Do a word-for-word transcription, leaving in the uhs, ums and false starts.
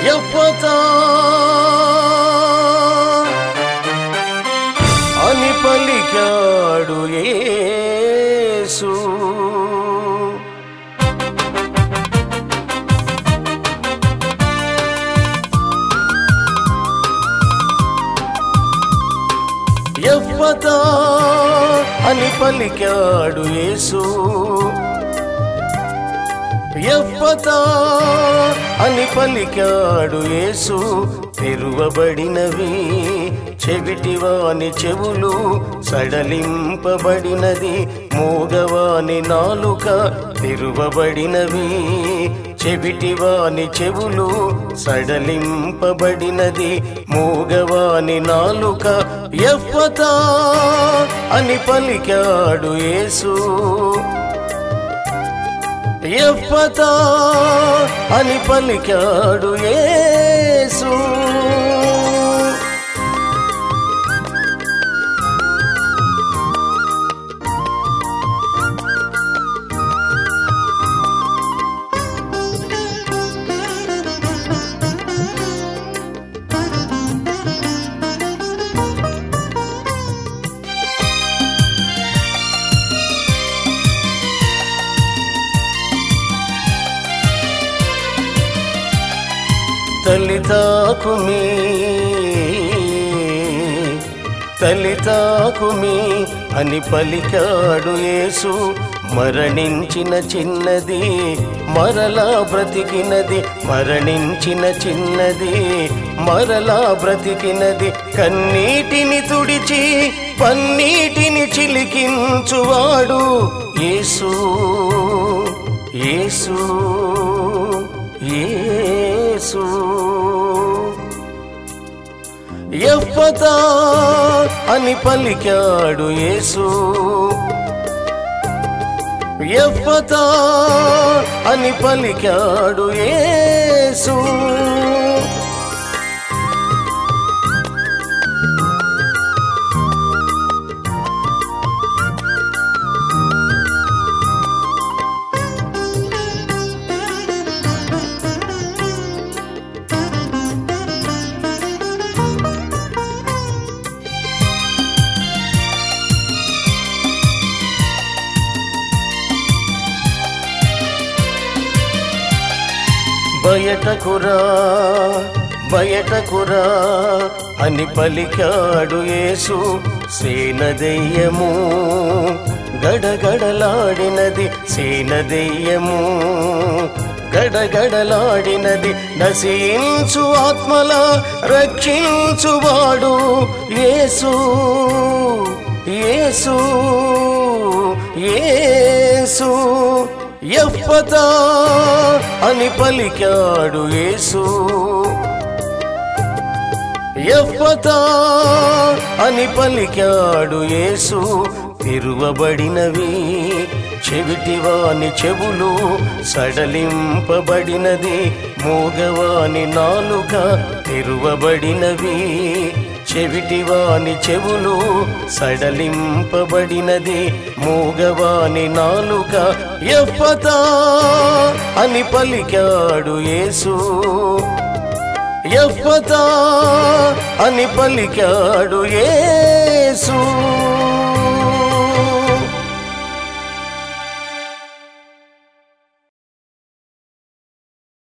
ఎఫ్ఫతా అని పలికాడు యేసు. ఎఫ్ఫతా అని పలికాడు యేసు. ఎఫ్ఫతా అని పలికాడు యేసు. తెరువబడినవి చెవిటివాని చెవులు, సడలింపబడినది మూగవాని నాలుక. తెరువబడినవి చెవిటివాని చెవులు, సడలింపబడినది మూగవాని నాలుక. ఎఫ్ఫతా అని పలికాడు యేసు. ఎఫ్ఫతా అని పలికాడు యేసు. తలితాకుమి తలితాకుమి అని పలికాడు యేసు. మరణించిన చిన్నది మరలా బ్రతికినది, మరణించిన చిన్నది మరలా బ్రతికినది. కన్నీటిని తుడిచి పన్నీటిని చిలికించువాడు యేసు. యేసు యేసు. ఎఫ్ఫతా అని పలికాడు యేసు. ఎఫ్ఫతా అని పలికాడు యేసు. బయటకురా బయటకురా అని పలికాడు యేసు. సేనదెయ్యము గడగడలాడినది, సేనదెయ్యము గడగడలాడినది. నశించు ఆత్మల రక్షించువాడు యేసు. యేసు యేసు. ఎఫ్ఫతా అని పలికాడు యేసు. ఎఫ్ఫతా అని పలికాడు యేసు. తెరువబడినవి చెవిటివాని చెవులు, సడలింపబడినది మూగవాని నాలుక. తెరువబడినవి చెవిటివాని చెవులు, సడలింపబడినది మూగవాని నాలుక. ఎఫ్ఫతా అని పలికాడు యేసు. ఎఫ్ఫతా అని పలికాడు యేసు.